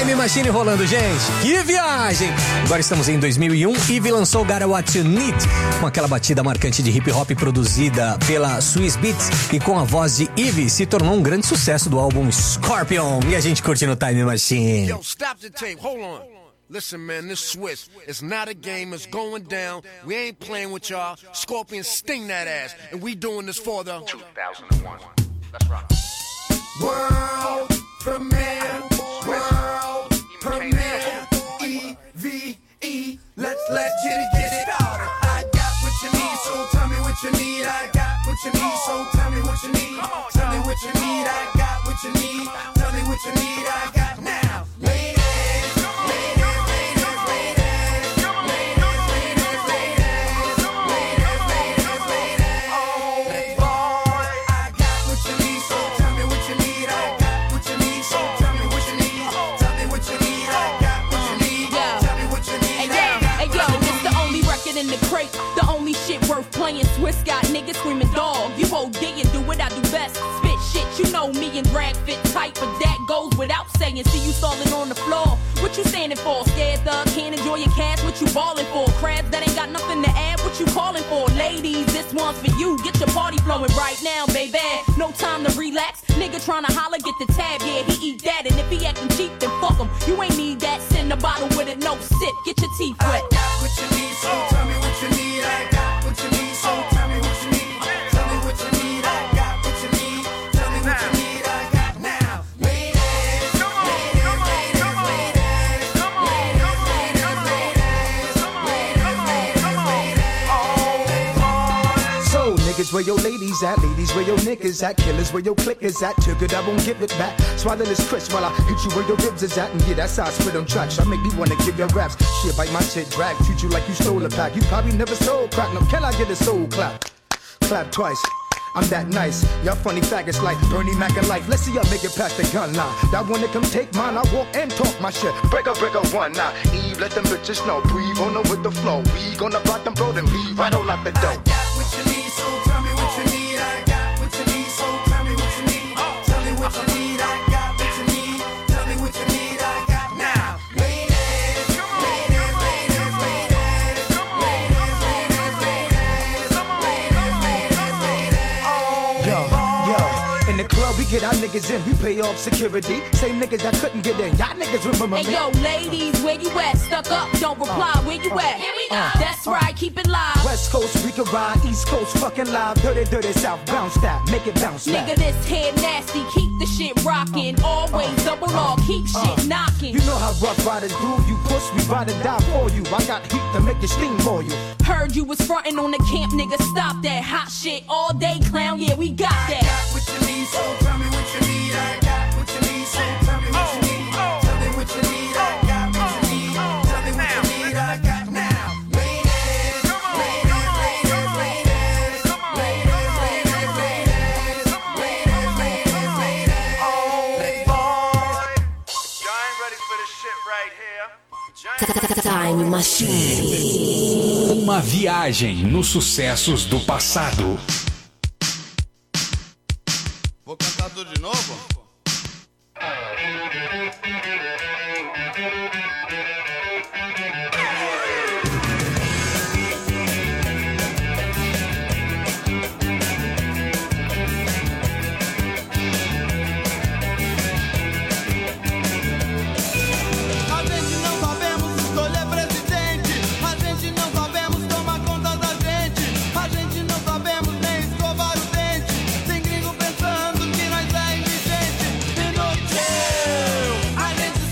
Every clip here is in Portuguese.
Time Machine rolando, gente. Que viagem! Agora estamos em 2001. Eve lançou Gotta What You Need, com aquela batida marcante de hip hop produzida pela Swizz Beatz e com a voz de Eve se tornou um grande sucesso do álbum Scorpion. E a gente curte no Time Machine. Yo, stop the tape. Hold on. Listen, man, this Swizz, it's not a game, it's going down. We ain't playing with y'all. Scorpion sting that ass. And we doing this for the 2001. Let's rock. World premiere. World premiere. EVE. Let's get it started. I got what you need, so tell me what you need. I got what you need, so tell me what you need. Tell me what you need. I got what you need. Tell me what you need. I got now. Ladies. In the crate, the only shit worth playing. Swizz got niggas screaming dog. You OD and do what I do best. Spit shit, you know me and drag fit tight, but that goes without saying. See you stalling on the floor. What you standing for? Scared thug, can't enjoy your cash. What you balling for? Crabs that ain't got nothing to add. What you calling for? Ladies, this one's for you. Get your party flowing right now, baby. No time to relax. Nigga tryna holler, get the tab. Yeah, he eat that, and if he acting cheap, then fuck him. You ain't need that. Send a bottle with it, no sip. Get your teeth wet. I got what you need, so tell me what you need. I got what you need, so tell me what you need. Tell me what you need. I got what you need. Tell me what you need. I got now. Ladies, So niggas, where your ladies at? Ladies, where your niggas at? Killers, where your clickers at? Took it, I won't give it back. Swallow this crisp while I hit you where your ribs is at. And yeah, that's how I spit on tracks. I make me wanna give your raps. Shit, bite my shit, drag. Treat you like you stole a pack. You probably never sold crack. No, can I get a soul clap? Clap twice. I'm that nice. Y'all funny faggots like Bernie Mac and life. Let's see y'all make it past the gun line. That wanna come take mine, I walk and talk my shit. Break up one now. Eve, let them bitches know. Breathe on them with the flow. We gonna rock them, bro, then leave right on out the door. I got what you need, so tell me what you need. I got what you need, so tell me what you need. Tell me what you need. I got what you need. Tell me what you need. I got now. In the club, we get our niggas in, we pay off security. Same niggas that couldn't get in, y'all niggas remember me. Hey yo, ladies, where you at? Stuck up, don't reply, where you at? Here we go. That's right, keep it live. West Coast, we can ride, East Coast, fucking live. Dirty, South, bounce that, make it bounce back. Nigga, this head nasty, keep the shit rockin'. Always double R, keep shit knockin'. You know how rough riders do, you push, we ride or die for you. I got heat to make it steam for you. Heard you was frontin' on the camp, nigga, stop that hot shit all day, clown, yeah, we got that. I got what you need, so tell me what you need. I got what you need, so tell me what you need. Tell me what you need. I got what you need. Tell me what you need. I got now. Ladies, Y'all ain't ready for this shit right here. Time Machine. Uma viagem nos sucessos do passado. Vou cantar tudo de novo? a gente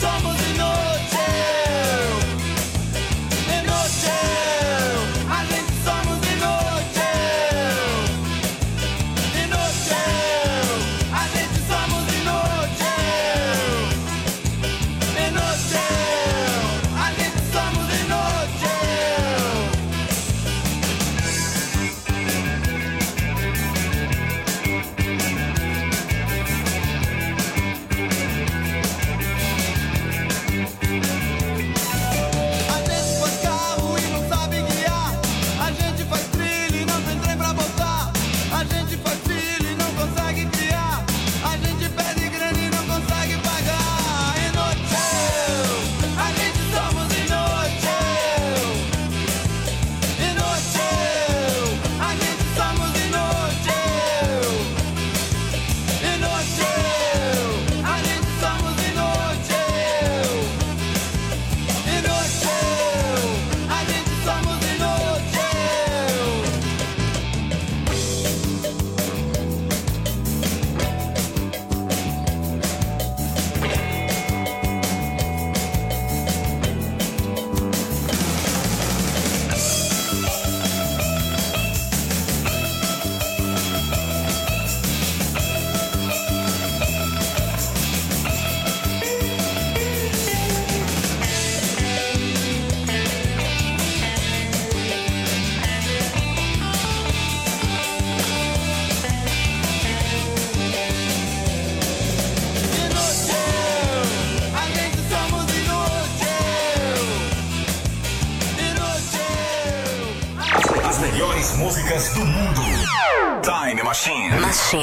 do mundo. Time Machine.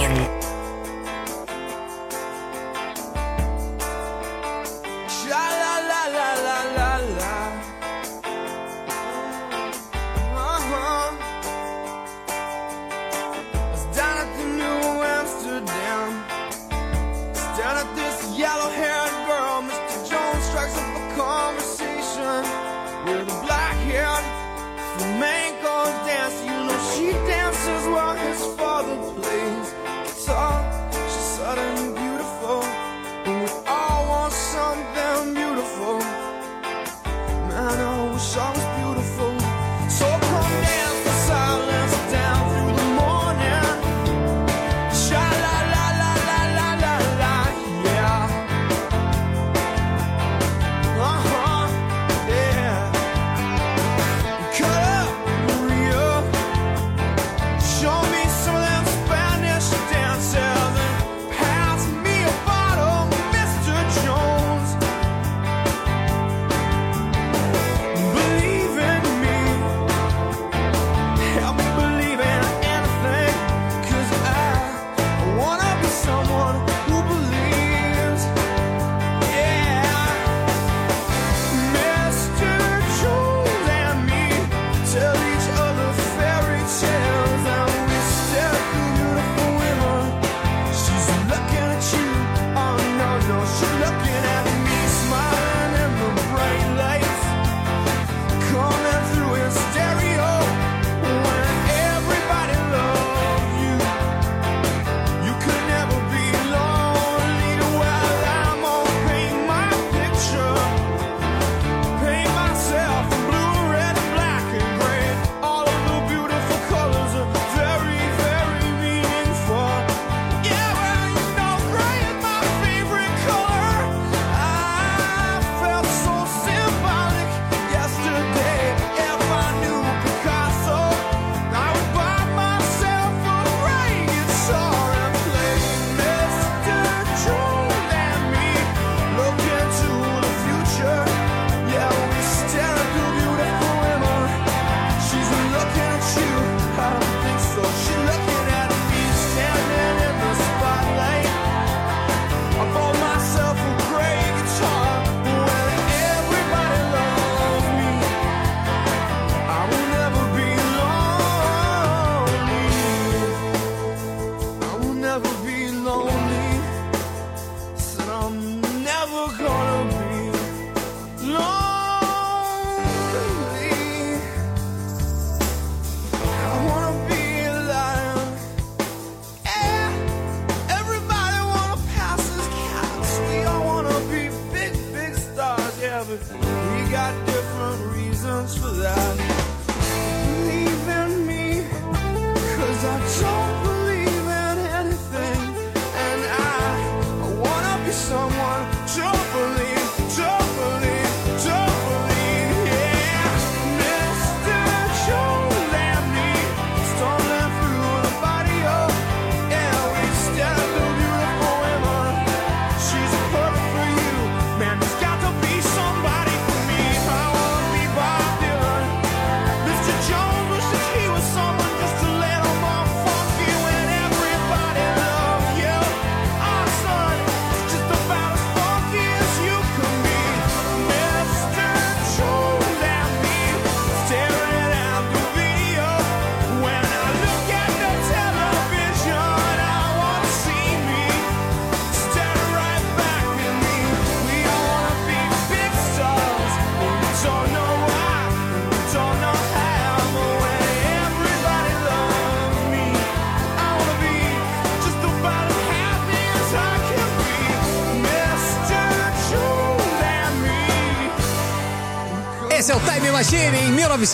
Esse é o Time Machine. Em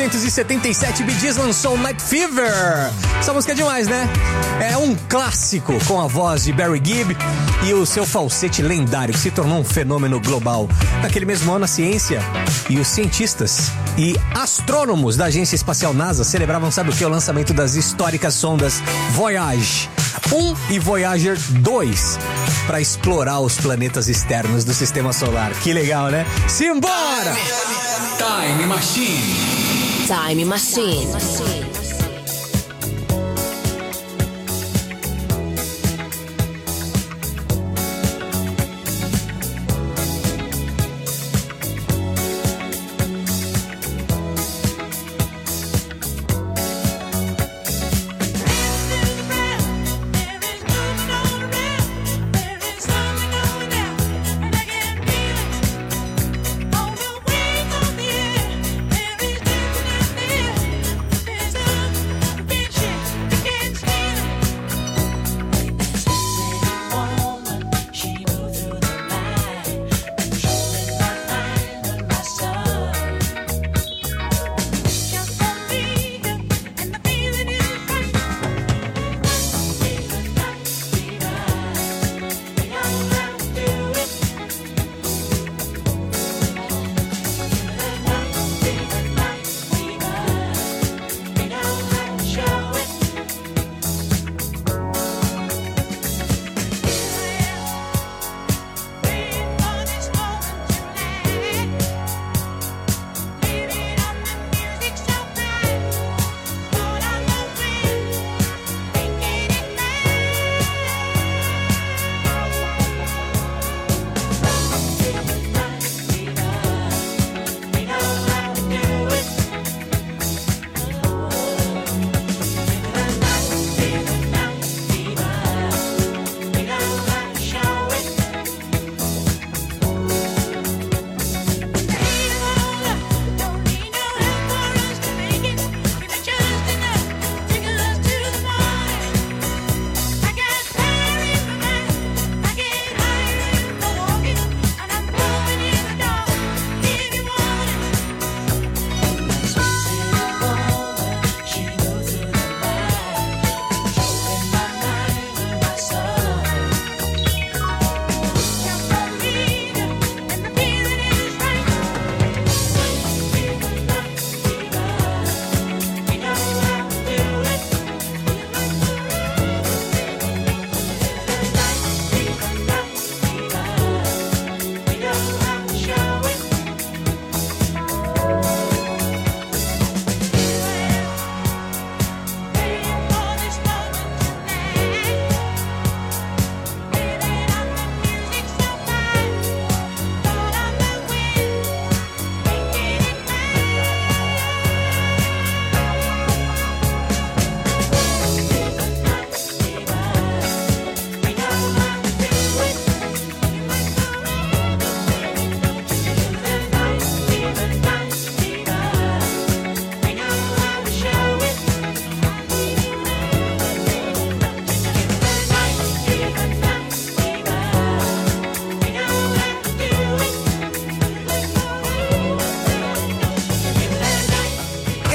1977, Bee Gees lançou Night Fever. Essa música é demais, né? É um clássico com a voz de Barry Gibb e o seu falsete lendário, que se tornou um fenômeno global. Naquele mesmo ano, a ciência e os cientistas e astrônomos da Agência Espacial NASA celebravam, sabe o que? O lançamento das históricas sondas Voyage 1 e Voyager 2 para explorar os planetas externos do Sistema Solar. Que legal, né? Simbora! Time Machine. Time Machine.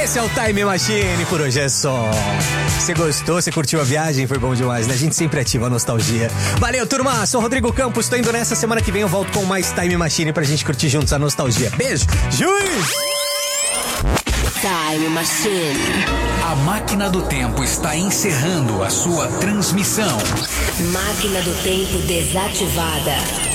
Esse é o Time Machine, por hoje é só. Você gostou? Você curtiu a viagem? Foi bom demais, né? A gente sempre ativa a nostalgia. Valeu, turma! Sou Rodrigo Campos, tô indo nessa. Semana que vem eu volto com mais Time Machine pra gente curtir juntos a nostalgia. Beijo! Juiz! Time Machine. A máquina do tempo está encerrando a sua transmissão. Máquina do tempo desativada.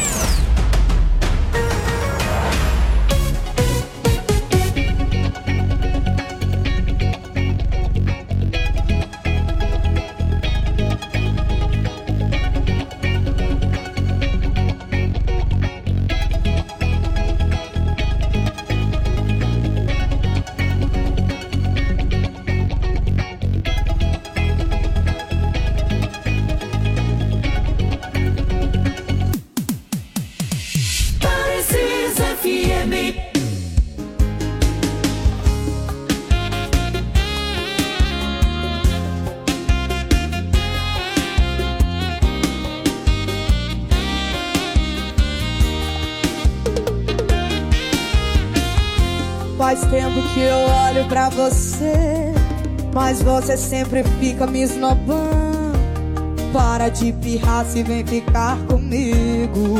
Faz tempo que eu olho pra você, mas você sempre fica me esnobando. Para de pirraça e vem ficar comigo.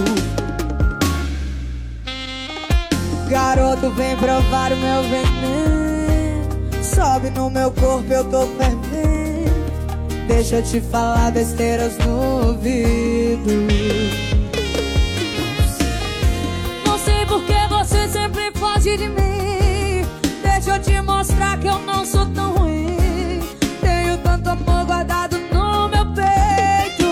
Garoto, vem provar o meu veneno. Sobe no meu corpo, eu tô fervendo. Deixa eu te falar besteiras no ouvido. Não sei por que você sempre foge de mim. Deixa eu te mostrar que eu não sou tão ruim. Tenho tanto amor guardado no meu peito.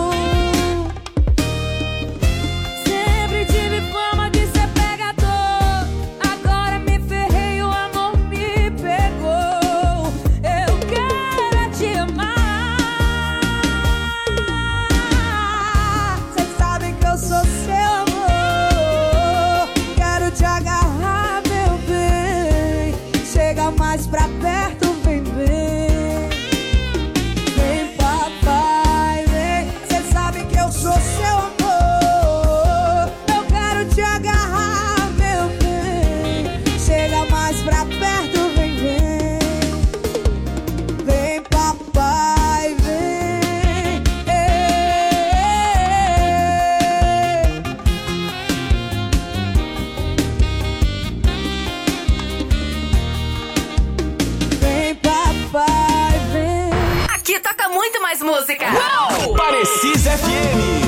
Sempre tive fama de ser pegador. Agora me ferrei e o amor me pegou. Eu quero te amar. Cês sabem que eu sou seu amor. Quero te agarrar, meu bem. Chega mais pra perto, vem, vem. Vem, papai, vem. Cê sabe que eu sou seu amor. Eu quero te agarrar, meu bem. Chega mais pra perto, vem, vem. Vem, papai, vem. Vem, papai, vem. Aqui toca muito mais música. Parecis FM.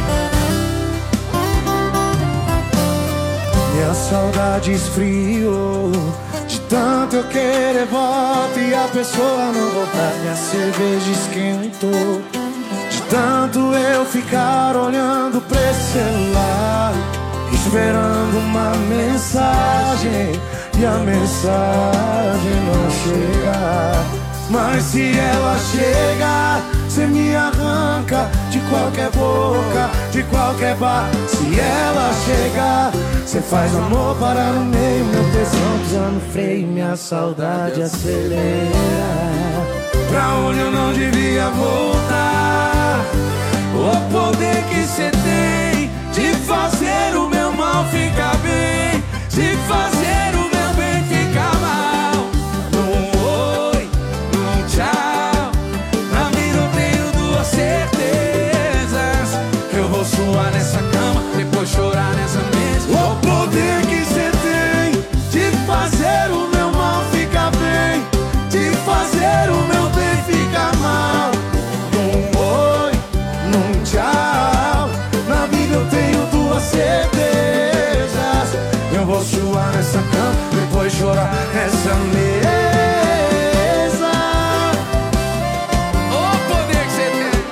Minha saudade esfriou. De tanto eu querer volta e a pessoa não voltar. Minha cerveja esquentou. De tanto eu ficar olhando pra esse celular, esperando uma mensagem, e a mensagem não chega. Mas se ela chega, cê me arranca de qualquer boca, de qualquer bar. Se ela chegar, cê faz amor parar no meio. Meu tesão pisa no freio, minha saudade acelera. Pra onde eu não devia voltar. O poder que cê tem de fazer o meu mal ficar bem, de fazer o meu bem ficar mal. Num oi, num tchau, na vida eu tenho duas certezas. Eu vou suar nessa cama, depois chorar nessa mesa. O poder que cê tem de fazer o meu mal ficar bem, de fazer o meu bem ficar mal. Num oi, num tchau, na vida eu tenho duas certezas. Eu vou suar nessa cama, depois chorar nessa mesa. O poder que você tem.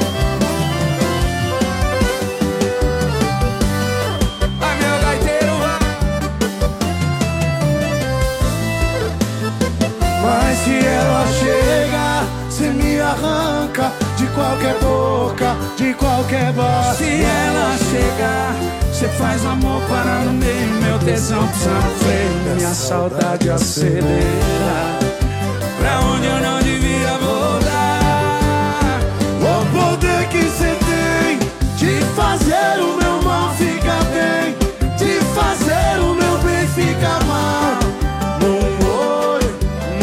Ai, meu gaiteiro, mas se ela chega, cê me arranca de qualquer boca, de qualquer bar. Se ela chegar, cê faz amor parar no meio. Meu tesão pisa no freio, minha saudade acelera. Pra onde eu não devia voltar. O poder que cê tem de fazer o meu mal ficar bem, de fazer o meu bem ficar mal. Num oi,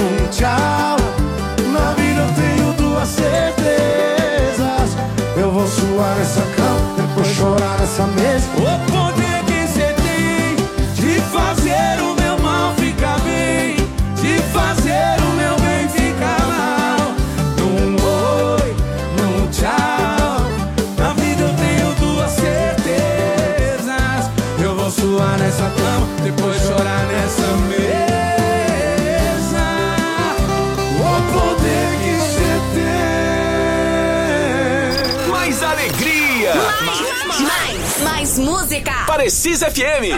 cama, depois chorar nessa mesa. O poder que cê tem de fazer o meu mal ficar bem, de fazer o meu bem ficar mal. Num oi, num tchau, na vida eu tenho duas certezas: eu vou suar nessa cama, depois chorar nessa mesa. O poder que cê tem. Mais alegria, Mais música. Precisa FM.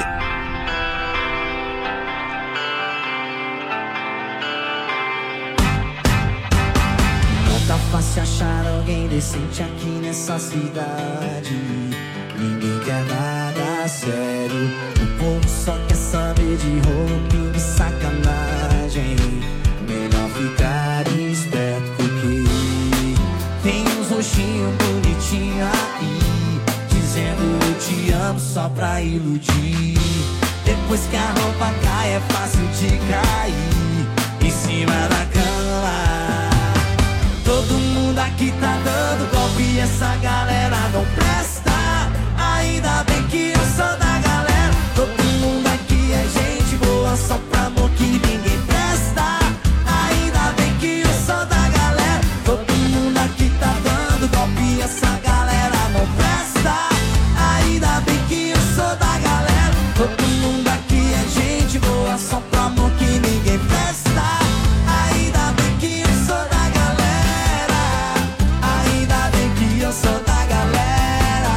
Não tá fácil achar alguém decente aqui nessa cidade. Ninguém quer nada sério. O povo só quer saber de roupinha e sacanagem. Melhor ficar esperto porque tem uns rostinhos bonitinhos aí, dizendo eu te amo só pra iludir. Depois que a roupa cai é fácil de cair em cima da cama. Todo mundo aqui tá dando golpe e essa galera não presta. Ainda bem que eu sou da galera. Todo mundo aqui é gente boa, só pra amor que ninguém presta. Ainda bem que eu sou da galera. Todo mundo aqui tá dando golpe e essa galera não presta. Ainda bem que eu sou da galera. Todo mundo aqui é gente boa, só pra amor que ninguém presta. Ainda bem que eu sou da galera. Ainda bem que eu sou da galera.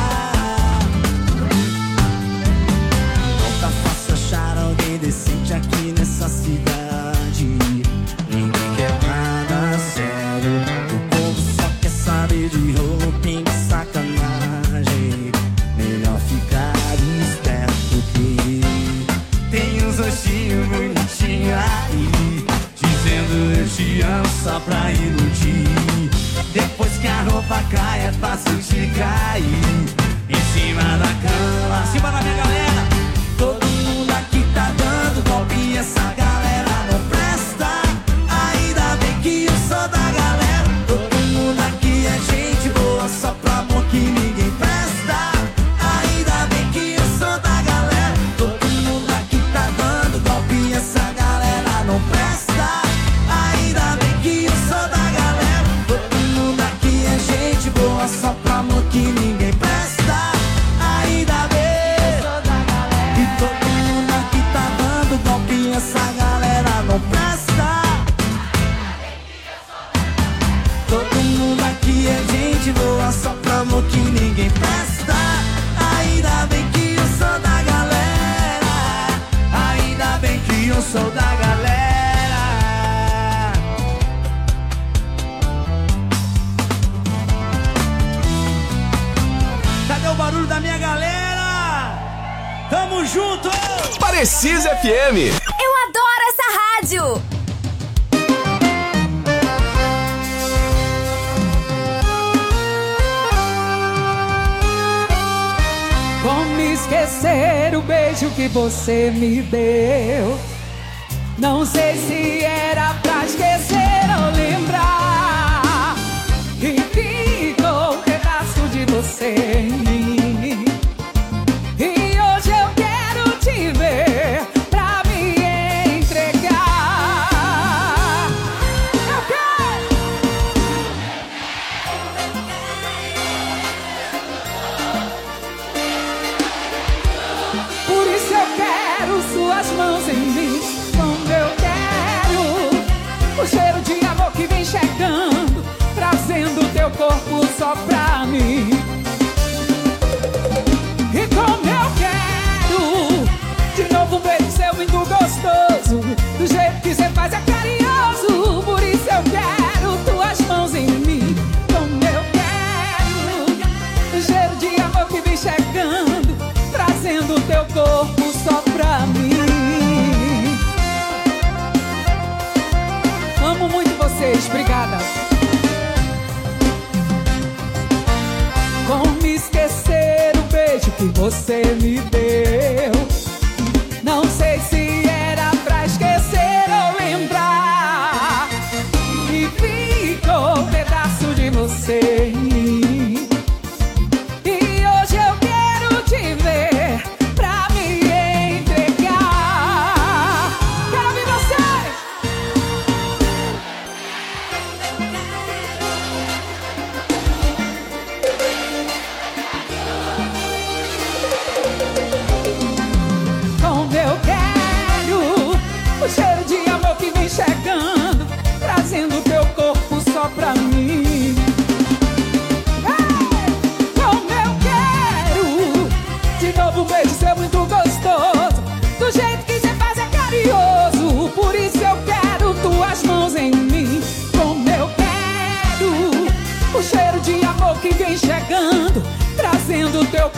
Não tá fácil achar alguém decente aqui nessa cidade. Ninguém quer nada sério. O povo só quer saber de roupinha e sacanagem. Melhor ficar esperto que tem uns rostinhos bonitinhos aí, dizendo eu te amo só pra iludir. Depois que a roupa cai é fácil de cair em cima da cama. Cima da minha galera. Todo mundo aqui tá dando golpe e essa galera não presta. Ainda bem que eu sou da galera. Todo mundo aqui é gente boa, só pra amor que ninguém presta. Ainda bem que eu sou da galera. Todo mundo aqui tá dando golpe e essa galera não presta. Ainda bem que eu sou da galera. Todo mundo aqui é gente boa, só pra amor que ninguém presta. Ainda bem que todo mundo aqui tá dando golpe e essa galera não presta. Todo mundo aqui é gente boa, só pra amor que ninguém presta. Ainda bem que eu sou da galera. Ainda bem que eu sou da galera. Cadê o barulho da minha galera? Tamo junto! Precisa FM. Eu adoro essa rádio. Como esquecer o beijo que você me deu? Não sei se era pra esquecer ou lembrar. E ficou um pedaço de você em mim. E hoje eu quero te ver pra me entregar. Eu quero. Por isso eu quero suas mãos em mim. Como eu quero o cheiro de amor que vem chegando, trazendo teu corpo só pra mim. E como eu quero de novo um beijo seu muito gostoso, do jeito que cê faz é carinhoso. Por isso eu quero tuas mãos em mim. Como eu quero o cheiro de amor que vem chegando, trazendo teu corpo só pra mim. Amo muito vocês, obrigada. Como esquecer o beijo que você me deu? Não sei se era pra esquecer ou lembrar. E ficou um pedaço de você em mim. E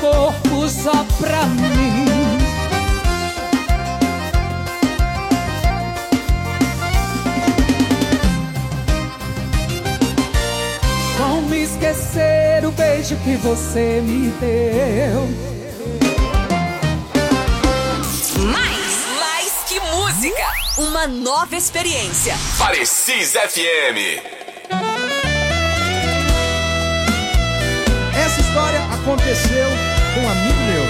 corpo só pra mim. Como esquecer o beijo que você me deu? Mais que música, uma nova experiência. Parecis FM. Essa história aconteceu com um amigo meu.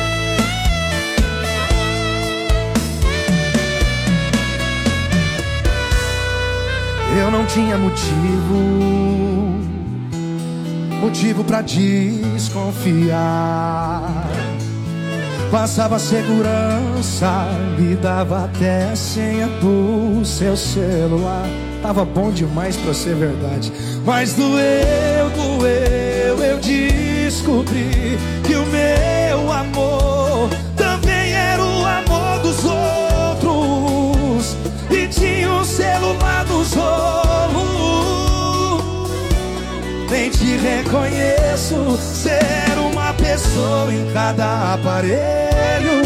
Eu não tinha motivo pra desconfiar. Passava segurança, me dava até a senha do seu celular. Tava bom demais pra ser verdade. Mas doeu, eu descobri que o meu amor também era o amor dos outros. E tinha um celular dos rolos. Nem te reconheço, ser uma pessoa em cada aparelho.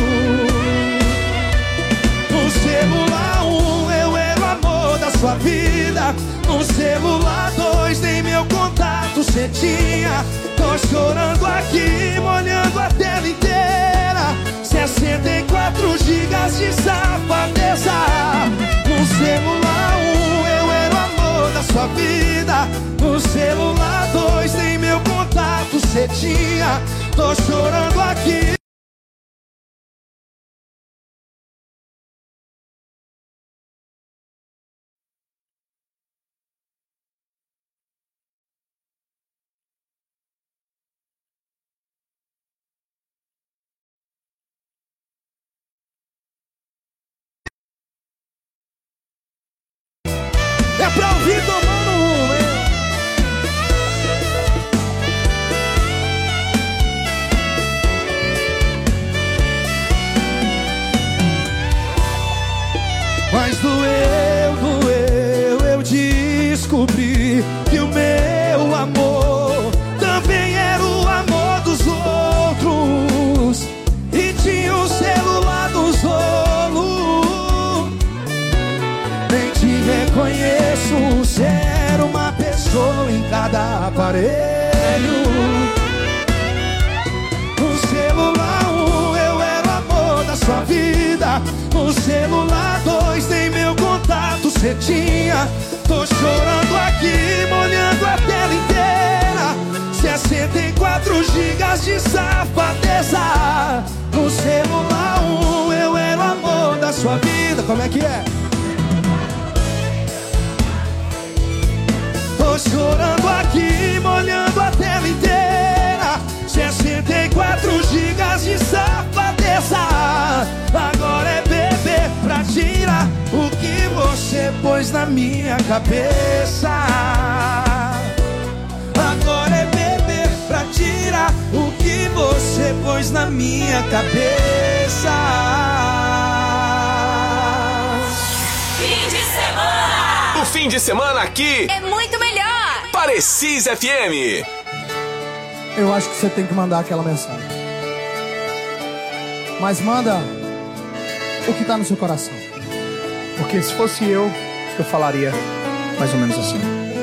No celular 1 eu era o amor da sua vida. No celular 2 nem meu contato cê tinha. Tô chorando aqui, molhando a tela inteira. 64 gigas de safadeza. No celular 1 eu era o amor da sua vida. No celular 2 nem meu contato cê tinha. Tô chorando aqui. É pra ouvir tomando um, hein? Mas doeu, eu descobri que o meu amor também era o amor dos outros. E tinha o celular dos rolos. Nem te reconheço, ser uma pessoa em cada aparelho. No celular 1 eu era o amor da sua vida. No celular 2 nem meu contato cê tinha. Tô chorando aqui, molhando a tela inteira. 64 gigas de safadeza. No celular 1 eu era o amor da sua vida. Como é que é? Tô chorando aqui, molhando a tela inteira. 64 gigas de safadeza. Agora é beber pra tirar o que você pôs na minha cabeça. Agora é beber pra tirar o que você pôs na minha cabeça. Fim de semana. O fim de semana aqui É muito melhor. Parecis FM. Eu acho que você tem que mandar aquela mensagem. Mas manda o que tá no seu coração. Porque se fosse eu falaria mais ou menos assim.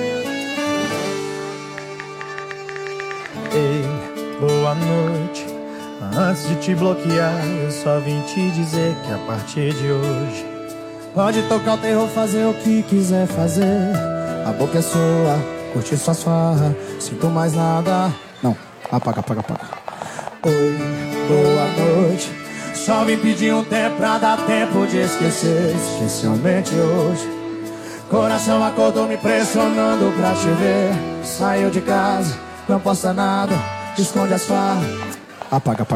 Ei, boa noite. Antes de te bloquear, eu só vim te dizer que a partir de hoje pode tocar o terror, fazer o que quiser fazer. A boca é sua, curtir suas farras, sinto mais nada. Não, apaga. Oi, boa noite. Só vim pedir um tempo pra dar tempo de esquecer, especialmente hoje. Coração acordou me pressionando pra te ver. Saiu de casa, não posta nada, esconde as farras. Apaga.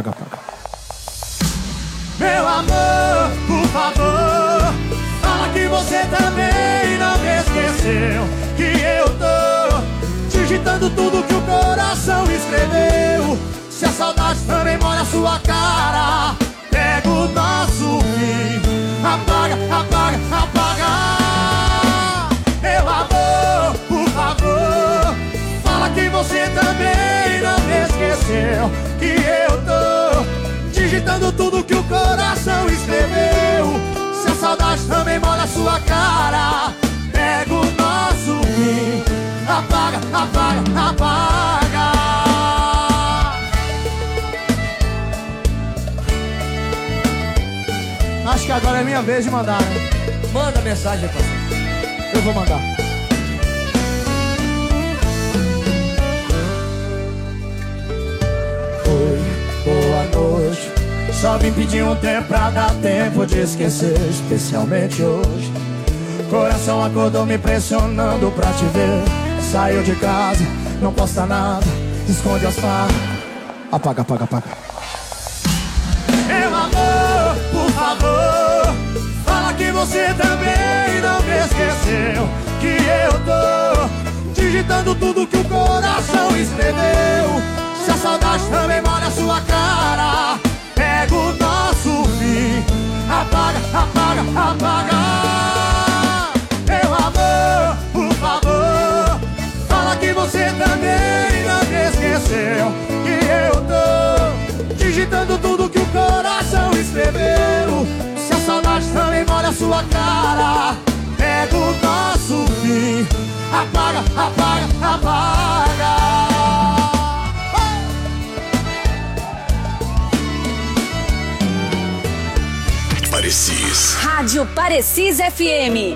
Meu amor, por favor, fala que você também não me esqueceu. Que eu tô digitando tudo que o coração escreveu. Se a saudade também molha a sua cara, pega o nosso fim. Apaga. Meu amor, por favor, fala que você também não me esqueceu. Que eu tô digitando tudo que o coração escreveu. Se a saudade também molha a sua cara, pega o nosso fim, apaga, apaga, apaga. Acho que agora é minha vez de mandar, né? Manda mensagem, parceiro. Eu vou mandar. Oi, boa noite. Só vim pedir um tempo pra dar tempo de esquecer, especialmente hoje. Coração acordou me pressionando pra te ver. Saiu de casa, não posta nada, esconde as farras. Apaga, apaga, apaga. Meu amor, por favor, fala que você também não me esqueceu. Que eu tô digitando tudo que o coração escreveu. Se a saudade também molha a sua cara, pega o nosso fim, apaga, apaga, apaga. Meu amor, por favor, fala que você também não me esqueceu. Que eu tô digitando tudo que o coração escreveu. Se a saudade também molha a sua cara, pega o nosso fim, apaga, apaga, apaga. Parecis. Rádio Parecis FM.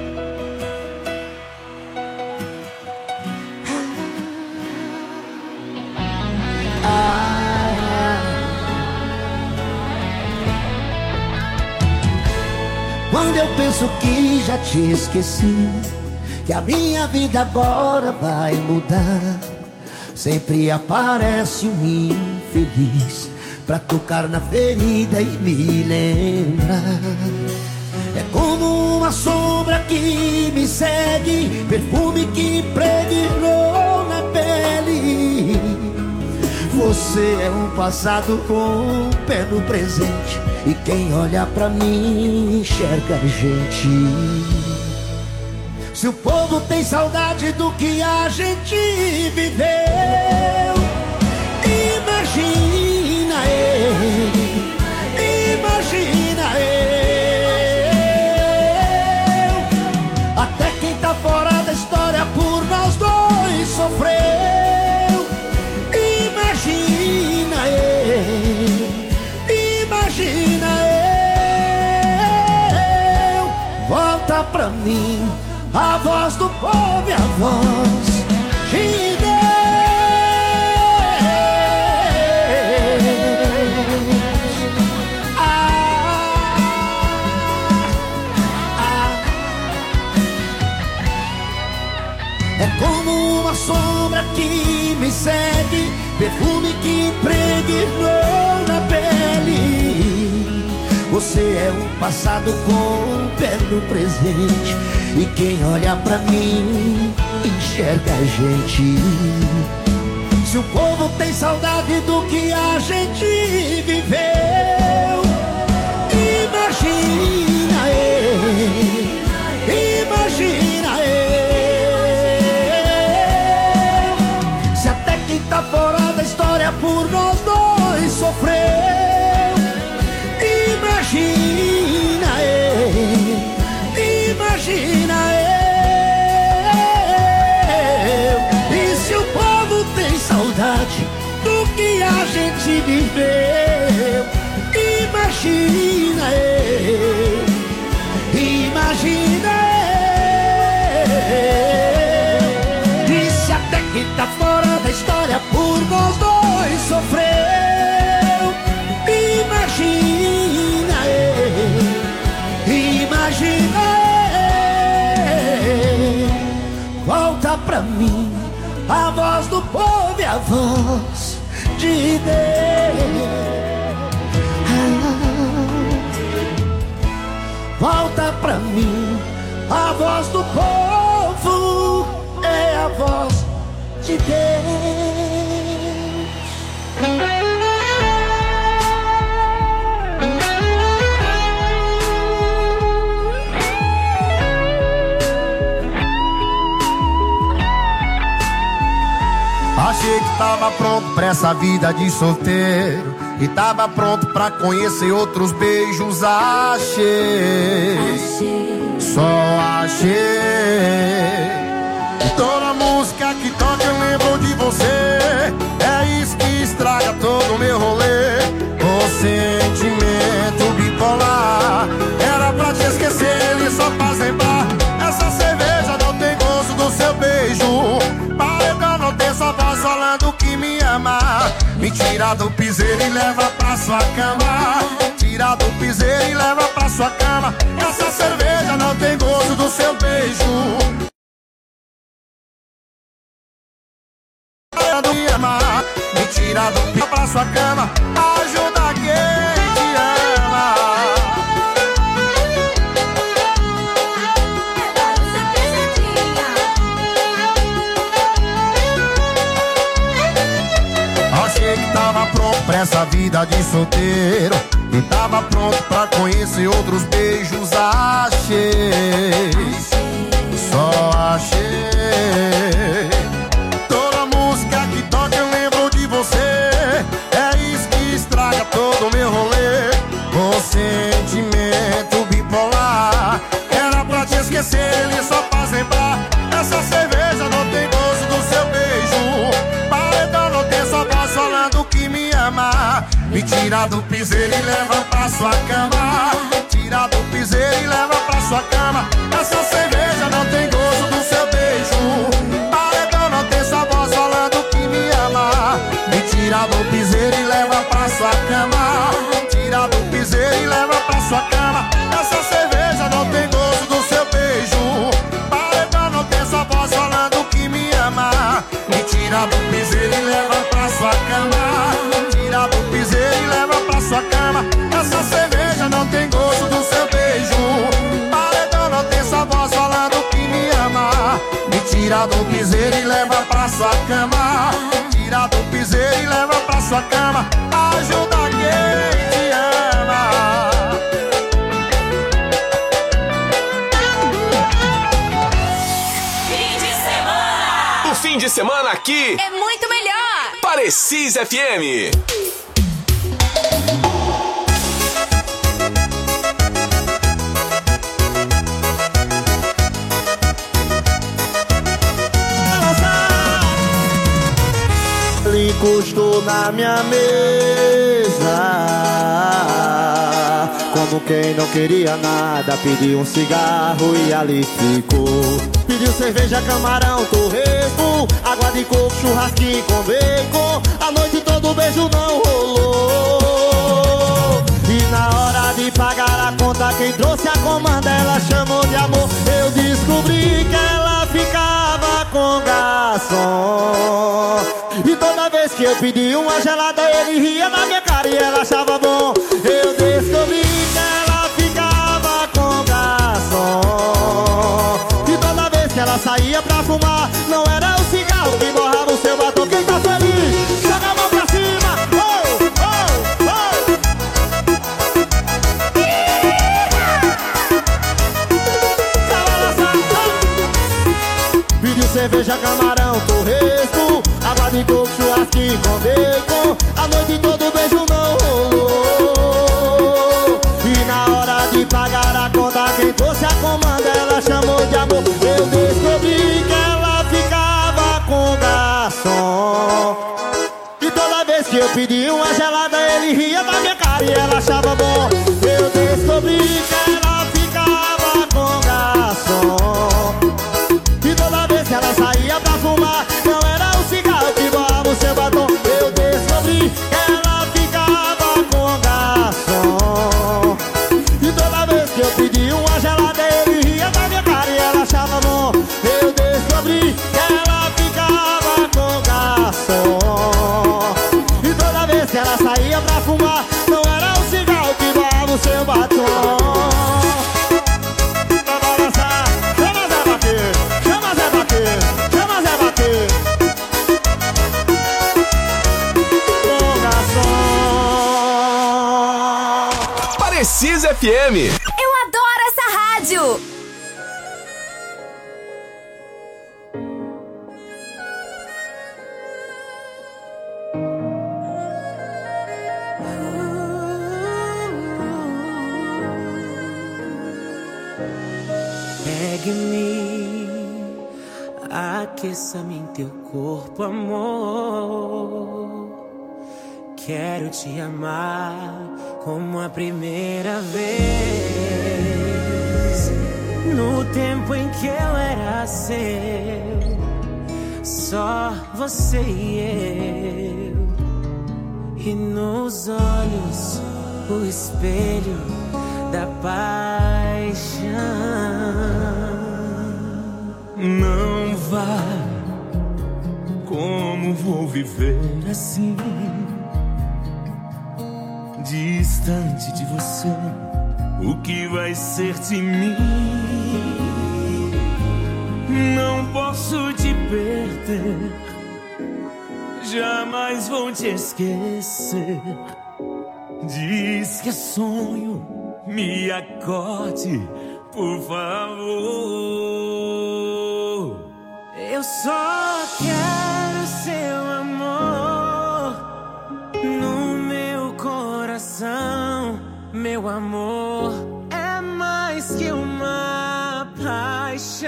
Quando eu penso que já te esqueci, que a minha vida agora vai mudar, sempre aparece um infeliz pra tocar na ferida e me lembrar. É como uma sombra que me segue, perfume que impregnou na pele. Você é um passado com um pé no presente, e quem olha pra mim enxerga a gente. Se o povo tem saudade do que a gente viveu, imagina eu, imagina eu. Até quem tá fora da história por nós dois sofreu. Imagina eu, imagina eu. Volta pra mim a voz do povo e a voz de Deus. É como uma sombra que me segue, perfume que impregnou na pele. Você é um passado com um pé no presente, e quem olha pra mim enxerga a gente. Se o povo tem saudade do que a gente viveu, imagina eu, imagina eu. Se até quem tá fora da história por nós dois sofreu. Imagina eu, imagina eu. E se o povo tem saudade do que a gente viveu, imagina eu, imagina eu. E se até quem tá fora da história por nós dois sofreu, imagina eu, imagina eu. Volta pra mim a voz do povo e a voz de Deus. Volta pra mim a voz do povo, é a voz de Deus. Achei que tava pronto pra essa vida de solteiro, e tava pronto pra conhecer outros beijos. Achei, só achei. Toda música que toca eu lembro de você. É isso que estraga todo o meu rolê. O sentimento bipolar. Era pra te esquecer, ele só faz lembrar. Essa cerveja não tem gosto do seu beijo. Paredão não tem sua voz falando que me ama. Me tira do piseiro e leva pra sua cama. Tira do piseiro e leva pra sua cama. Essa cerveja não tem gosto do seu beijo. Me tira do piseiro pra sua cama. Ajuda quem te ama. Achei que tava pronto pra essa vida de solteiro e tava pronto pra conhecer outros beijos. Achei, só achei. Toda música que toca eu lembro de você. É isso que estraga todo o meu rolê. O sentimento bipolar. Era pra te esquecer, ele só faz lembrar. Essa cerveja não tem gosto do seu beijo. Paredão não tem sua voz falando que me ama. Me tira do piseiro e leva pra sua cama. Tira do piseiro e leva pra sua cama. Essa cerveja não tem gosto do seu beijo. Paredão não tem sua voz falando que me ama. Me tira do piseiro e leva pra sua cama. Tira do piseiro e leva pra sua cama. Essa cerveja não tem gosto do seu beijo. Paredão não tem sua voz falando que me ama. Me tira do piseiro e leva pra sua cama. Tira do piseiro e leva pra sua cama. Essa cerveja não tem gosto do seu beijo. Paredão não tem sua voz falando que me ama. Me tira do piseiro e leva pra sua cama. Tira do piseiro e leva pra sua cama. Ajuda quem te ama. Fim de semana. O fim de semana aqui É muito melhor. Parecis FM. Ele encostou na minha mesa, como quem não queria nada. Pediu um cigarro e ali ficou. Pediu cerveja, camarão, torresmo, água de coco, churrasquinho com bacon. A noite toda o beijo não rolou. E na hora de pagar a conta, quem trouxe a comanda ela chamou de amor. Eu descobri que ela ficava com garçom. E toda vez que eu pedi uma gelada, ele ria na minha cara e ela achava bom. Eu descobri que ela ficava com garçom. E toda vez que ela saía pra fumar, não era o cigarro que borrava o seu batom. Quem tá feliz, joga a mão pra cima. Oh, oh, oh. Pediu cerveja, camarão, torresmo, água de coco, churrasquinho com bacon. A noite toda o beijo não rolou. E na hora de pagar a conta, quem trouxe a comanda ela chamou de amor. Eu descobri que ela ficava com garçom. E toda vez que eu pedi uma gelada, ele ria na minha cara e ela achava bom. Eu descobri que ela ficava com garçom. E toda vez que ela saía pra fumar, não era o cigarro que borrava o seu batom. Eu descobri que ela ficava com garçom. E toda vez que eu pedi uma gelada, ele ria na minha cara e ela achava bom. Eu descobri que ela ficava com garçom. E toda vez que ela saía pra fumar, não era o cigarro que borrava o seu batom. Parecis FM. Eu adoro essa rádio. pegue-me, aqueça-me em teu corpo, amor. Quero te amar como a primeira vez. No tempo em que eu era seu, só você e eu. E nos olhos o espelho da paixão. Não vá, como vou viver assim, distante de você? O que vai ser de mim? Não posso te perder, jamais vou te esquecer. Diz que é sonho, me acorde, por favor. Eu só quero seu amor no meu coração. Meu amor é mais que uma paixão.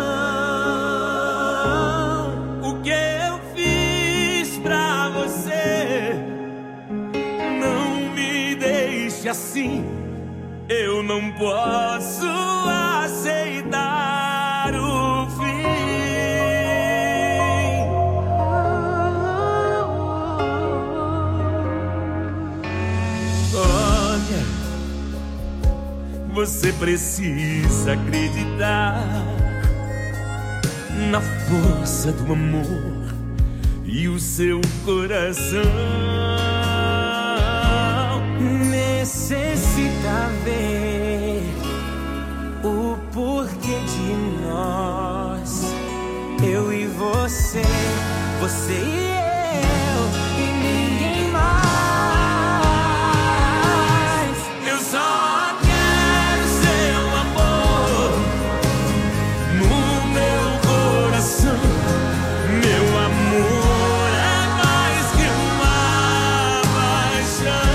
O que eu fiz pra você, não me deixe assim. Eu não posso aceitar o fim. Olha, você precisa acreditar na força do amor e o seu coração. Necessita ver o porquê de nós, eu e você, você e eu, e ninguém mais. Eu só quero seu amor no meu coração. Meu amor é mais que uma paixão.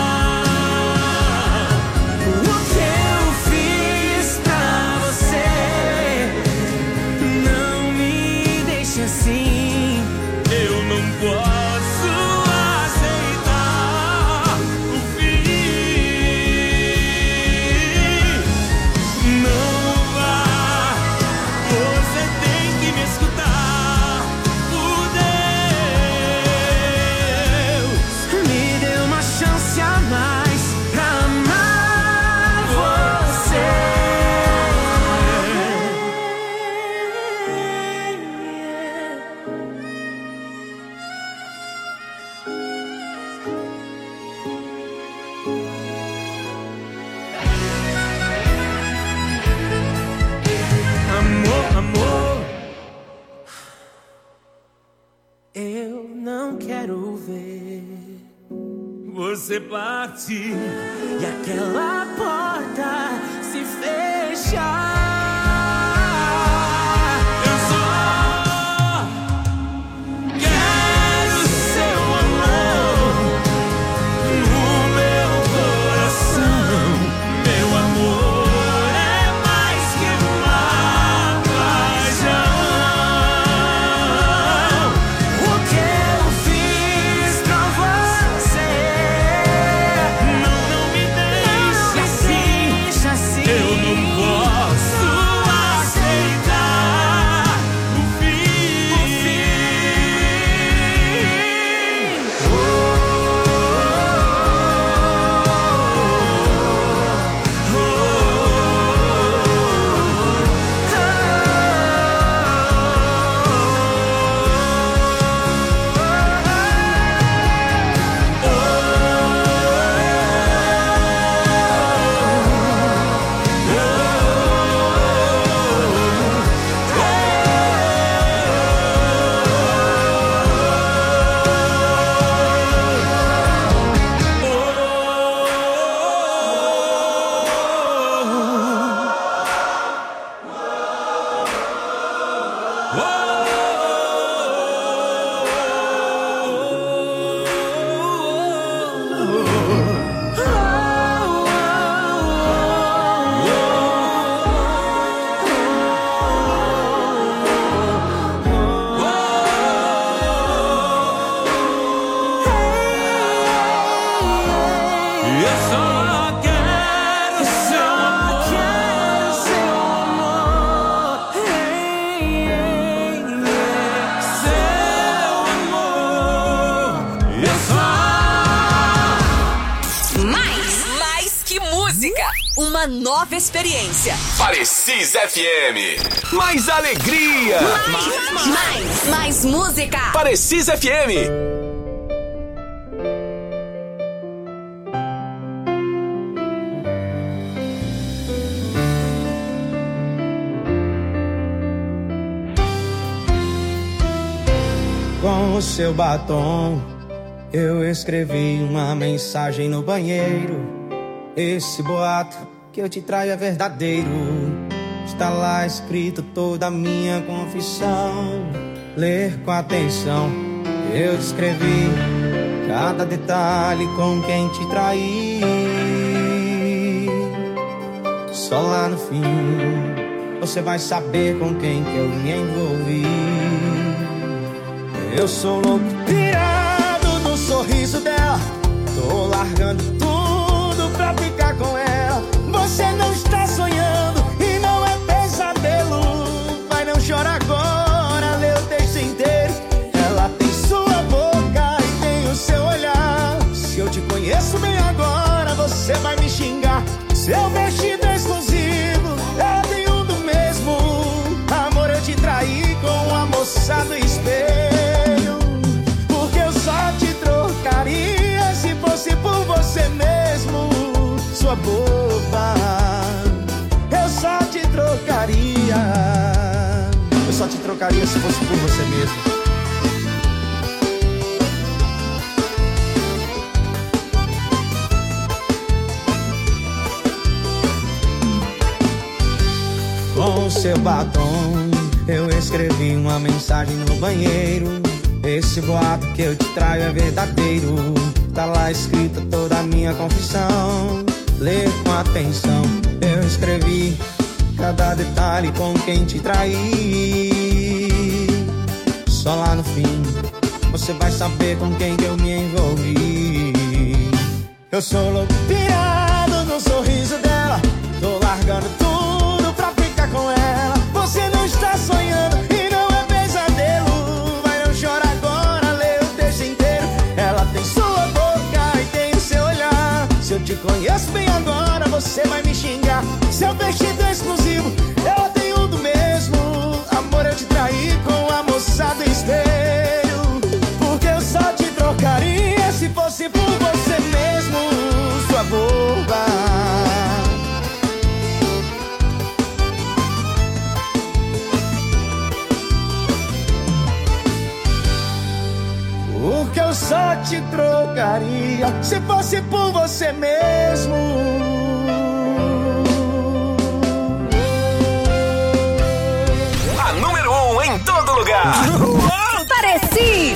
Assim, eu não posso aceitar o fim. Não vá, você tem que me escutar. Por Deus, me dê uma chance a mais pra amar você. Amor, eu não quero ver você partir e aquela porta se fechar. Eu só quero seu amor no meu coração. Meu amor é mais que uma paixão. O que eu fiz pra você, não me deixe assim. Eu não posso Eu só quero seu amor. Seu amor. Eu só. Mais que música. Uma nova experiência. Parecis FM. Mais alegria. Mais música. Parecis FM. Com o seu batom, eu escrevi uma mensagem no banheiro. Esse boato que eu te traio é verdadeiro. Está lá escrito toda a minha confissão. Ler com atenção, eu escrevi cada detalhe com quem te traí. Só lá no fim você vai saber com quem que eu me envolvi. Eu sou louco, pirado no sorriso dela. Tô largando tudo pra ficar com ela. Você não está sonhando e não é pesadelo. Vai, não chora agora, lê o texto inteiro. Ela tem sua boca e tem o seu olhar. Se eu te conheço bem agora, você vai me xingar. Seu vestido é exclusivo, eu tenho um do mesmo. Amor, eu te traí com a moça do espelho. Se fosse por você mesmo, sua boba, eu só te trocaria. Eu só te trocaria se fosse por você mesmo. Com o seu batom, eu escrevi uma mensagem no banheiro. Esse boato que eu te traio é verdadeiro. Tá lá escrita toda a minha confissão. Lê com atenção, eu escrevi cada detalhe com quem te traí. Só lá no fim você vai saber com quem que eu me envolvi. Eu sou louco, pirado no sorriso dela. Tô largando tudo pra ficar com ela. Você não está sonhando e não é pesadelo. Vai, não chora agora, lê o texto inteiro. Ela tem sua boca e tem o seu olhar. Se eu te conheço bem agora, você vai me xingar. Seu vestido é exclusivo, eu tenho do mesmo. Amor, eu te traí com a moça do espelho. Porque eu só te trocaria se fosse por você mesmo, sua boba. Porque eu só te trocaria se fosse por você mesmo. A número 1 em todo lugar. Parecis.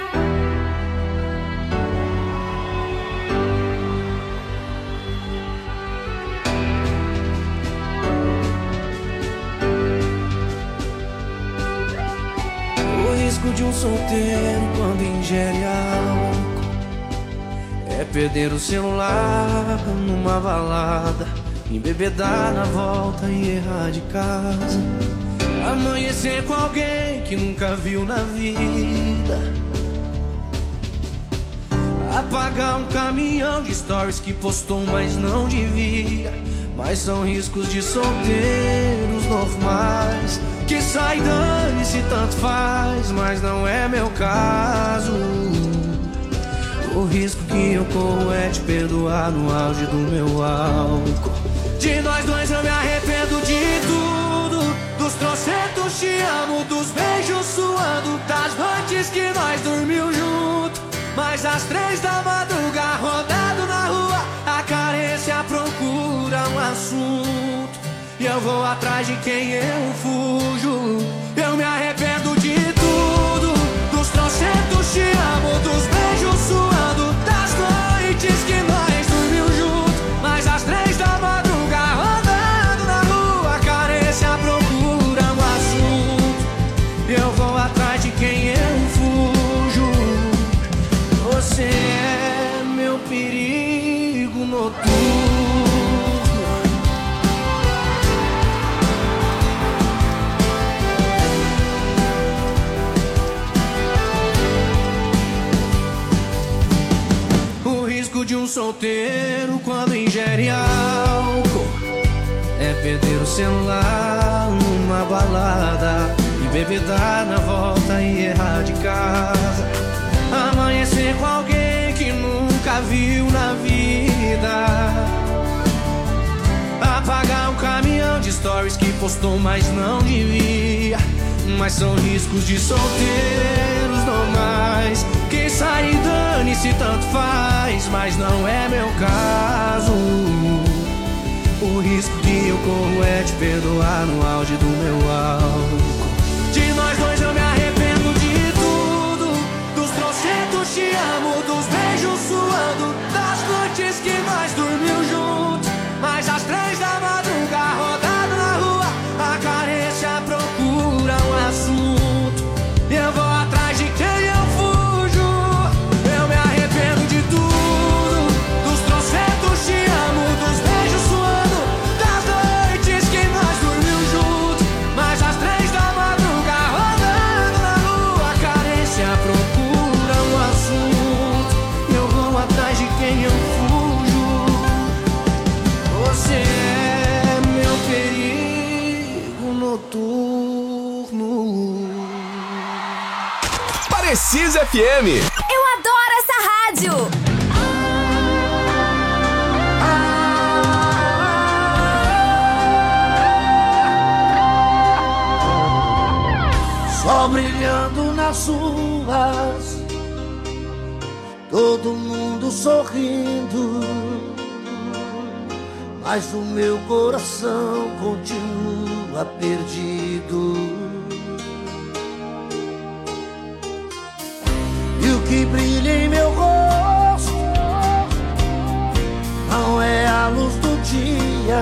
O risco de um solteiro quando ingere álcool é perder o celular numa balada, embebedar na volta e errar de casa, amanhecer com alguém que nunca viu na vida, apagar um caminhão de stories que postou mas não devia. Mas são riscos de solteiros normais, que sai, dane-se, tanto faz, mas não é meu caso. O risco que eu corro é te perdoar no auge do meu álcool. De nós dois eu me arrependo de tudo, dos trocentos te amo, dos beijos suando, das noites que nós dormiu junto. Mas às 3 da madrugada, rodado na rua, a carência procura um assunto. E eu vou atrás de quem eu fujo. Eu me arrependo de tudo, dos trocentos te amo, dos beijos suando, das noites que nós dormiu junto. Mas às 3 da madrugada, rodando na rua, a carência procura um assunto. E eu vou atrás de quem eu fujo. Você é meu perigo noturno. O risco de um solteiro quando ingere álcool é perder o celular numa balada e beber dar na volta e errar de casa. Amanhecer com alguém que nunca viu na vida. Apagar um caminhão de stories que postou, mas não devia. Mas são riscos de solteiros normais. Quem sai e dane-se tanto faz, mas não é meu caso. O risco que eu corro é te perdoar no auge do meu álcool. De nós dois eu me arrependo de tudo. Dos trocentos te amo, dos beijos suando, das noites que nós dormimos juntos. Mas às 3 da madrugada, rodado na rua, a carência procura um assunto. Eu vou atrás de quem eu fujo. Eu me arrependo de tudo. Dos trocentos te amo, dos beijos suando, das noites que nós dormimos juntos. Mas às 3 da madrugada, rodando na rua, a carência procura um assunto. Eu vou atrás de quem eu fujo. Você é meu perigo noturno. Precisa FM. Eu adoro essa rádio. Sol brilhando nas ruas, todo mundo sorrindo, mas o meu coração continua perdido. E o que brilha em meu rosto não é a luz do dia,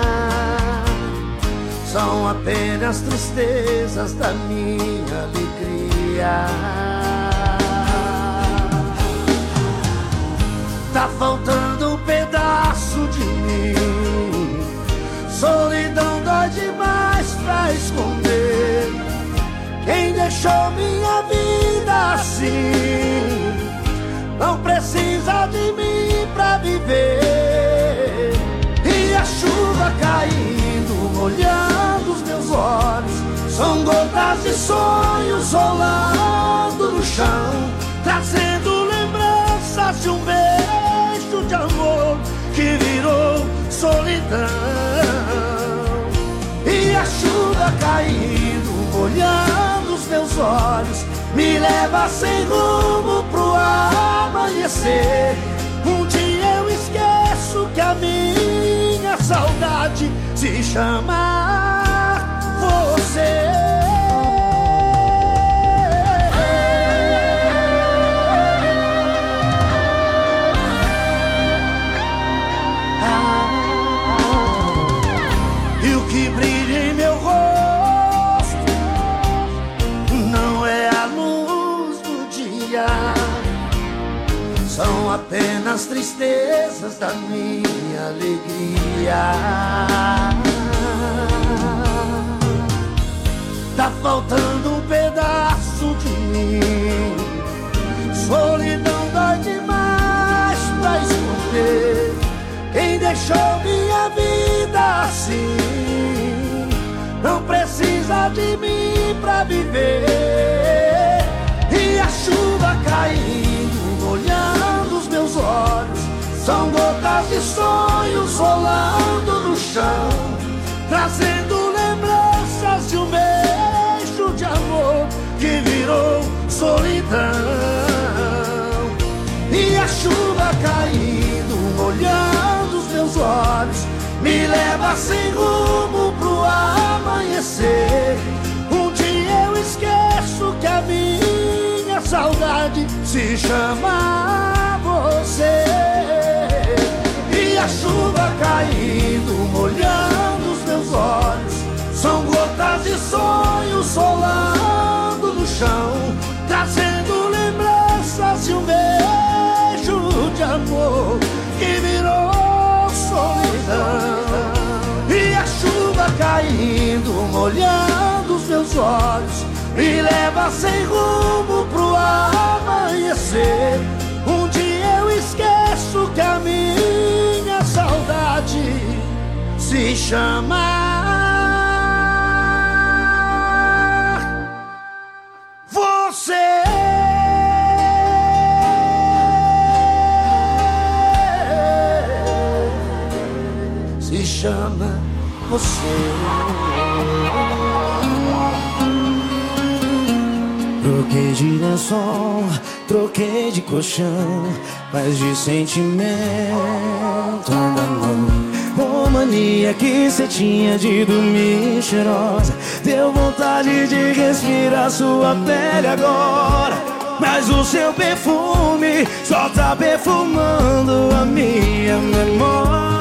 são apenas tristezas da minha alegria. Tá faltando um pedaço de mim, solidão dói demais pra esconder. Quem deixou minha vida assim não precisa de mim pra viver. E a chuva caindo, molhando os meus olhos, são gotas de sonhos rolando no chão, trazendo lembranças de um beijo de amor que virou solidão. E a chuva caindo, molhando os meus olhos, me leva sem rumo pro amanhecer. Um dia eu esqueço que a minha saudade se chama você. E o que brilha em meu rosto não é a luz do dia, são apenas tristezas da minha alegria. Tá faltando um pedaço de mim, solidão dói demais pra esconder. Quem deixou minha vida assim não precisa de mim pra viver. E a chuva caindo, molhando os meus olhos, são gotas de sonhos rolando no chão, trazendo lembranças de um beijo de amor que virou solidão. E a chuva caindo, molhando os meus olhos, me leva sem rumo pro amanhecer. Um dia eu esqueço que a minha saudade se chama você. E a chuva caindo, molhando os meus olhos, são gotas de sonhos rolando no chão, trazendo lembranças de um beijo de amor que virou meus olhos, me leva sem rumo pro amanhecer. Um dia eu esqueço que a minha saudade se chama você. Se chama você. Troquei de lençol, troquei de colchão, mas de sentimento ainda não. Ô mania que cê tinha de dormir cheirosa, deu vontade de respirar sua pele agora. Mas o seu perfume só tá perfumando a minha memória.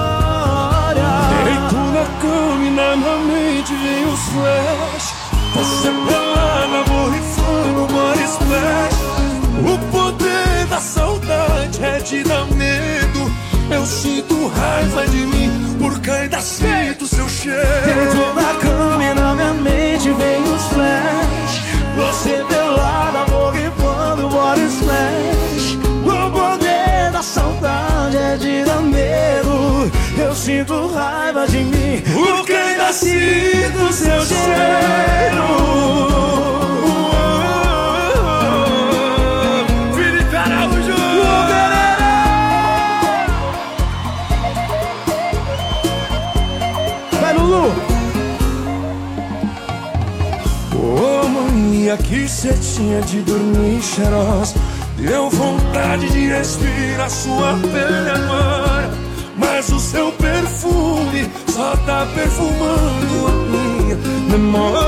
Deito na cama e na minha mente vem os flash. Você pelada, borrifando, body splash. O poder da saudade é te dar medo. Eu sinto raiva de mim, porque ainda sinto seu cheiro. Dentro da cama e na minha mente vem os flash. Você pelada, borrifando, body splash. O poder da saudade é te dar medo. Eu sinto raiva de mim, porque ainda sinto seu cheiro. Felipe Araújo. Vai, Lulu. Ô, mania que cê tinha de dormir cheirosa, deu vontade de respirar sua pele agora. Mas o seu perfume só tá perfumando a minha memória.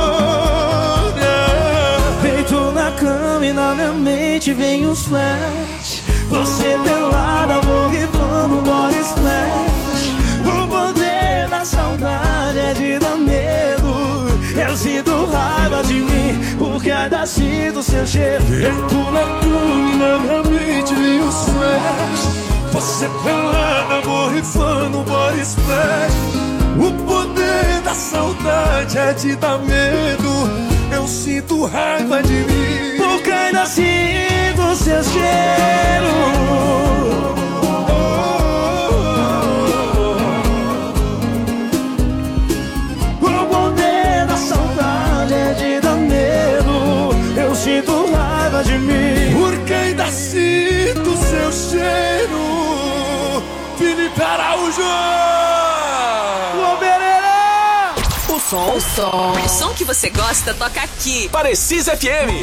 Deito na cama e na minha mente vem os flash. Você pelada, borrifando, body splash. O poder da saudade é de dar medo. Eu sinto raiva de mim, porque ainda sinto seu cheiro. Deito na cama e na minha mente vem os flash. Você pelada, borrifando, body splash. O poder da saudade é te dar medo. Eu sinto raiva de mim, porque ainda sinto seu cheiro. O poder da saudade é te dar medo. Eu sinto raiva de mim, porque ainda sinto seu cheiro. Felipe Araújo. O som que você gosta toca aqui. Parecis FM.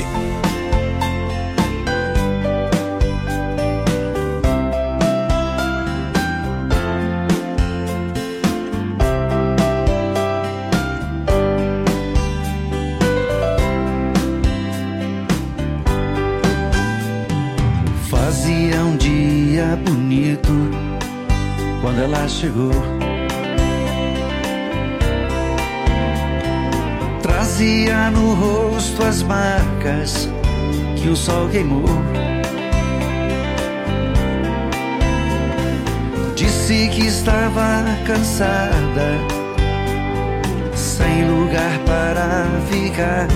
Fazia um dia bonito quando ela chegou. Trazia no rosto as marcas que o sol queimou. Disse que estava cansada, sem lugar para ficar.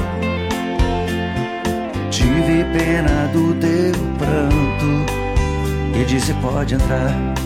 Tive pena do teu pranto e disse: pode entrar.